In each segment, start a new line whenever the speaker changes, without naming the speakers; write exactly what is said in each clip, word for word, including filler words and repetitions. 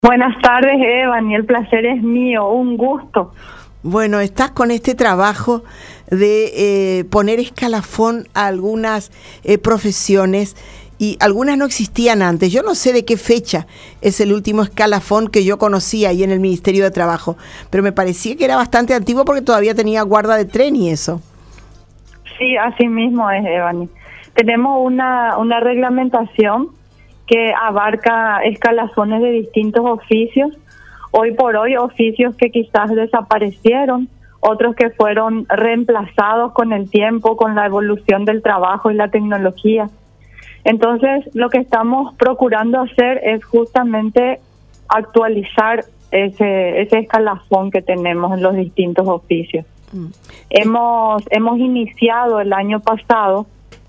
Buenas tardes, Evan, y el placer es mío, un gusto.
Bueno, estás con este trabajo de eh, poner escalafón a algunas eh, profesiones y algunas no existían antes. Yo no sé de qué fecha es el último escalafón que yo conocía ahí en el Ministerio de Trabajo, pero me parecía que era bastante antiguo porque todavía tenía guarda de tren y eso.
Sí, así mismo es, Evan. Tenemos una, una reglamentación que abarca escalafones de distintos oficios. Hoy por hoy, oficios que quizás desaparecieron, otros que fueron reemplazados con el tiempo, con la evolución del trabajo y la tecnología. Entonces, lo que estamos procurando hacer es justamente actualizar ese, ese escalafón que tenemos en los distintos oficios. Mm. Hemos, hemos iniciado el año pasado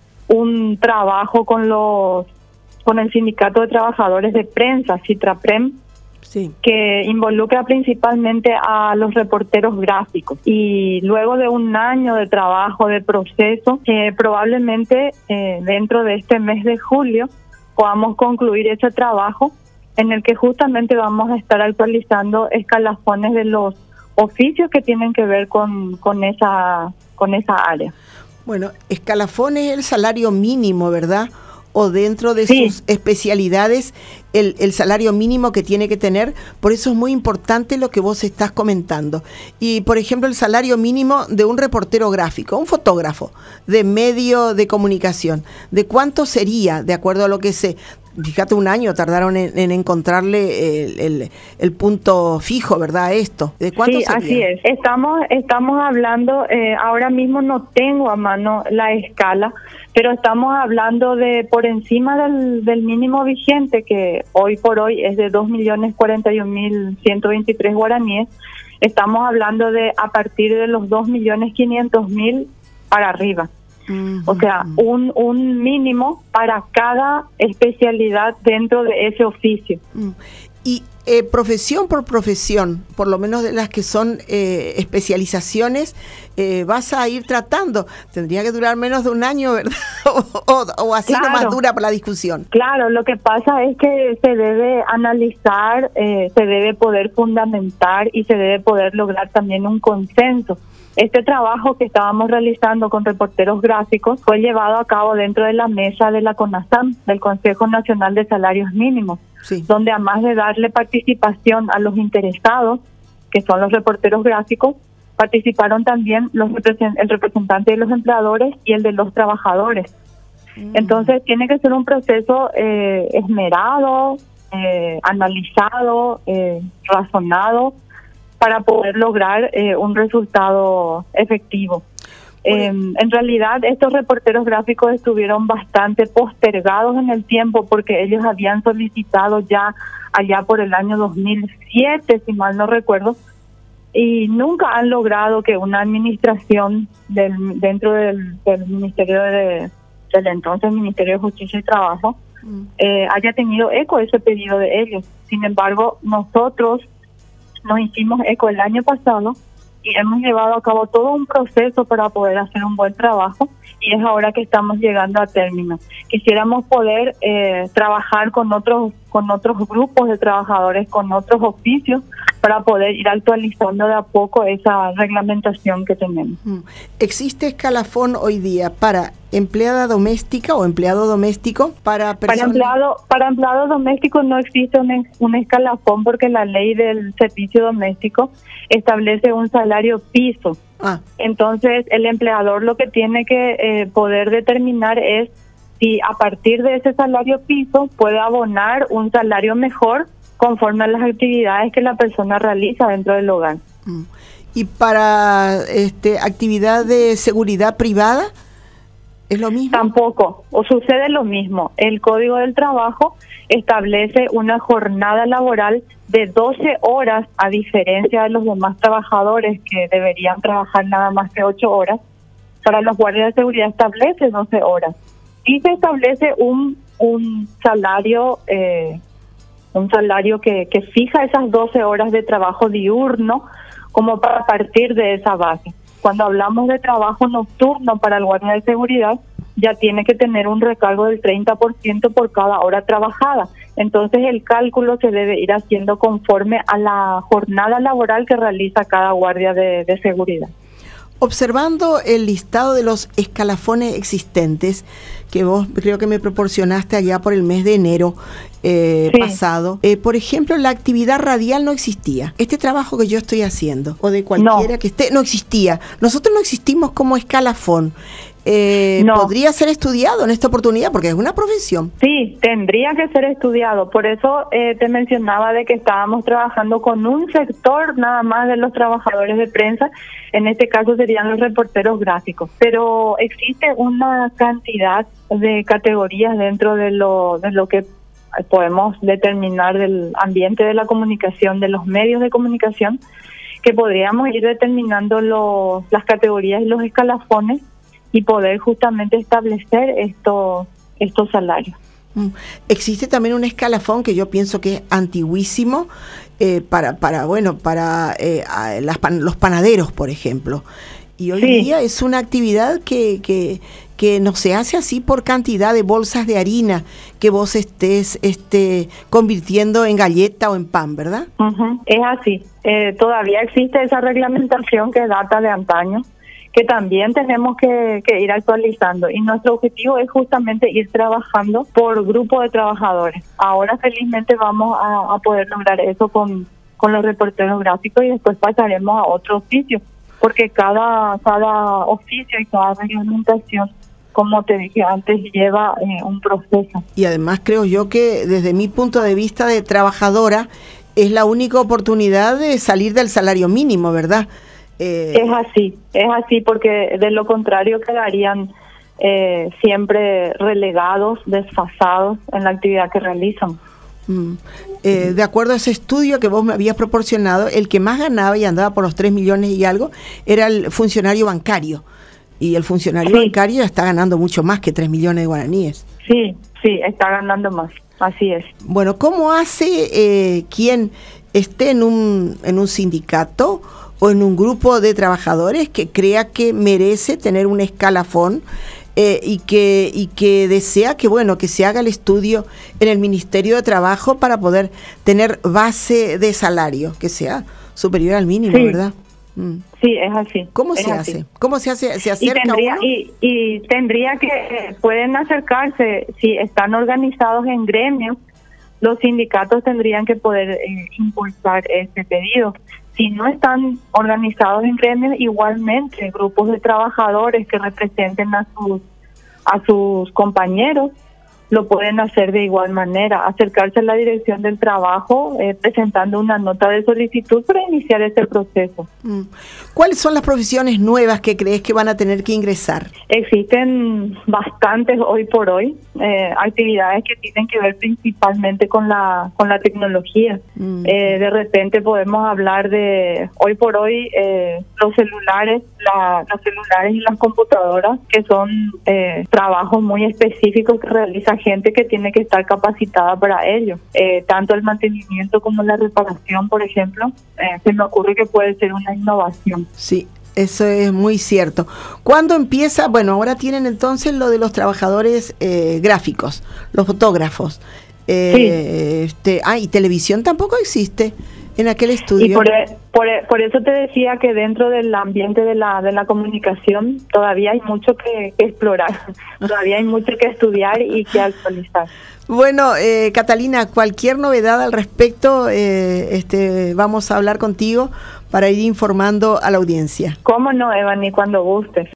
un trabajo con los con el Sindicato de Trabajadores de Prensa, Citraprem, sí, que involucra principalmente a los reporteros gráficos. Y luego de un año de trabajo, de proceso, eh, probablemente eh, dentro de este mes de julio podamos concluir ese trabajo en el que justamente vamos a estar actualizando escalafones de los oficios que tienen que ver con, con, esa, con esa área.
Bueno, escalafón es el salario mínimo, ¿verdad? O dentro de sí. sus especialidades, el, el salario mínimo que tiene que tener. Por eso es muy importante lo que vos estás comentando. Y, por ejemplo, el salario mínimo de un reportero gráfico, un fotógrafo de medio de comunicación, ¿de cuánto sería, de acuerdo a lo que sé? Fíjate, un año tardaron en, en encontrarle el, el, el punto fijo, ¿verdad? Esto. ¿De cuánto
sí,
sería?
Así es. Estamos, estamos hablando, eh, ahora mismo no tengo a mano la escala, pero estamos hablando de por encima del, del mínimo vigente, que hoy por hoy es de dos millones cuarenta y un mil ciento veintitrés guaraníes. Estamos hablando de a partir de los dos millones quinientos mil para arriba. Uh-huh. O sea, un, un mínimo para cada especialidad dentro de ese oficio.
Uh-huh. Y eh, profesión por profesión, por lo menos de las que son eh, especializaciones, eh, vas a ir tratando. Tendría que durar menos de un año, ¿verdad? o, o, o así
claro.
nomás dura la discusión.
Claro, lo que pasa es que se debe analizar, eh, se debe poder fundamentar y se debe poder lograr también un consenso. Este trabajo que estábamos realizando con reporteros gráficos fue llevado a cabo dentro de la mesa de la CONASAM, del Consejo Nacional de Salarios Mínimos, sí, donde además de darle participación a los interesados, que son los reporteros gráficos, participaron también los represent- el representante de los empleadores y el de los trabajadores. Mm. Entonces tiene que ser un proceso eh, esmerado, eh, analizado, eh, razonado, para poder lograr eh, un resultado efectivo. Eh, en realidad, estos reporteros gráficos estuvieron bastante postergados en el tiempo porque ellos habían solicitado ya allá por el año dos mil siete, si mal no recuerdo, y nunca han logrado que una administración del, dentro del, del Ministerio de, del entonces Ministerio de Justicia y Trabajo mm. eh, haya tenido eco ese pedido de ellos. Sin embargo, nosotros nos hicimos eco el año pasado y hemos llevado a cabo todo un proceso para poder hacer un buen trabajo, y es ahora que estamos llegando a término. Quisiéramos poder eh, trabajar con otros con otros grupos de trabajadores, con otros oficios, para poder ir actualizando de a poco esa reglamentación que tenemos.
¿Existe escalafón hoy día para empleada doméstica o empleado doméstico? Para
para empleado para empleado doméstico no existe un, un escalafón, porque la ley del servicio doméstico establece un salario piso. Ah. Entonces, el empleador lo que tiene que eh, poder determinar es si a partir de ese salario piso puede abonar un salario mejor conforme a las actividades que la persona realiza dentro del hogar.
¿Y para este actividad de seguridad privada es lo mismo?
Tampoco, o sucede lo mismo. El Código del Trabajo establece una jornada laboral de doce horas, a diferencia de los demás trabajadores que deberían trabajar nada más que ocho horas. Para los guardias de seguridad establece doce horas. Y se establece un, un salario... Eh, un salario que, que fija esas doce horas de trabajo diurno como para partir de esa base. Cuando hablamos de trabajo nocturno para el guardia de seguridad, ya tiene que tener un recargo del treinta por ciento por cada hora trabajada. Entonces el cálculo se debe ir haciendo conforme a la jornada laboral que realiza cada guardia de, de seguridad.
Observando el listado de los escalafones existentes, que vos creo que me proporcionaste allá por el mes de enero eh, sí. pasado, eh, por ejemplo, la actividad radial no existía. Este trabajo que yo estoy haciendo, o de cualquiera no. que esté, no existía. Nosotros no existimos como escalafón. Eh, no. ¿Podría ser estudiado en esta oportunidad? Porque es una profesión.
Sí, tendría que ser estudiado. Por eso eh, te mencionaba de que estábamos trabajando con un sector nada más de los trabajadores de prensa. En este caso serían los reporteros gráficos. Pero existe una cantidad de categorías dentro de lo, de lo que podemos determinar del ambiente de la comunicación, de los medios de comunicación, que podríamos ir determinando los, las categorías y los escalafones y poder justamente establecer estos estos salarios.
Existe también un escalafón que yo pienso que es antiguísimo eh, para para bueno para eh, las pan, los panaderos, por ejemplo. Y hoy sí. día es una actividad que, que que no se hace así por cantidad de bolsas de harina que vos estés este convirtiendo en galleta o en pan, ¿verdad?
Uh-huh. Es así. Eh, todavía existe esa reglamentación que data de antaño, que también tenemos que, que ir actualizando, y nuestro objetivo es justamente ir trabajando por grupo de trabajadores. Ahora felizmente vamos a, a poder lograr eso con, con los reporteros gráficos, y después pasaremos a otro oficio, porque cada, cada oficio y cada reglamentación, como te dije antes, lleva eh, un proceso.
Y además creo yo que desde mi punto de vista de trabajadora es la única oportunidad de salir del salario mínimo, ¿verdad?
Eh, es así, es así, porque de lo contrario quedarían eh, siempre relegados, desfasados en la actividad que realizan.
Mm. Eh, de acuerdo a ese estudio que vos me habías proporcionado, el que más ganaba y andaba por los tres millones y algo era el funcionario bancario. Y el funcionario sí. bancario está ganando mucho más que tres millones de guaraníes.
Sí, sí, está ganando más, así es.
Bueno, ¿cómo hace eh, quien esté en un, en un sindicato o en un grupo de trabajadores que crea que merece tener un escalafón eh, y que y que desea que bueno que se haga el estudio en el Ministerio de Trabajo para poder tener base de salario que sea superior al mínimo,
sí.
¿verdad? Mm.
Sí, es así.
¿Cómo
es
se
así.
hace? ¿Cómo se hace? ¿Se acerca
y tendría,
uno?
Y, y tendría que, eh, pueden acercarse, si están organizados en gremios, los sindicatos tendrían que poder eh, impulsar este pedido. Si no están organizados en gremios, igualmente grupos de trabajadores que representen a sus a sus compañeros lo pueden hacer de igual manera, acercarse a la dirección del trabajo eh, presentando una nota de solicitud para iniciar este proceso.
¿Cuáles son las profesiones nuevas que crees que van a tener que ingresar?
Existen bastantes hoy por hoy, eh, actividades que tienen que ver principalmente con la con la tecnología. Mm. Eh, de repente podemos hablar de, hoy por hoy, eh, los celulares, la, los celulares y las computadoras, que son eh, trabajos muy específicos que realiza gente que tiene que estar capacitada para ello. Eh, tanto el mantenimiento como la reparación, por ejemplo, eh, se me ocurre que puede ser una innovación.
Sí, eso es muy cierto. ¿Cuándo empieza? Bueno, ahora tienen entonces lo de los trabajadores eh, gráficos, los fotógrafos. Eh, sí. este, ah, y televisión tampoco existe en aquel estudio.
Y por, por, por eso te decía que dentro del ambiente de la de la comunicación todavía hay mucho que, que explorar, todavía hay mucho que estudiar y que actualizar.
Bueno, eh, Catalina, cualquier novedad al respecto, eh, este, vamos a hablar contigo para ir informando a la audiencia.
Cómo no, Evan, y cuando gustes.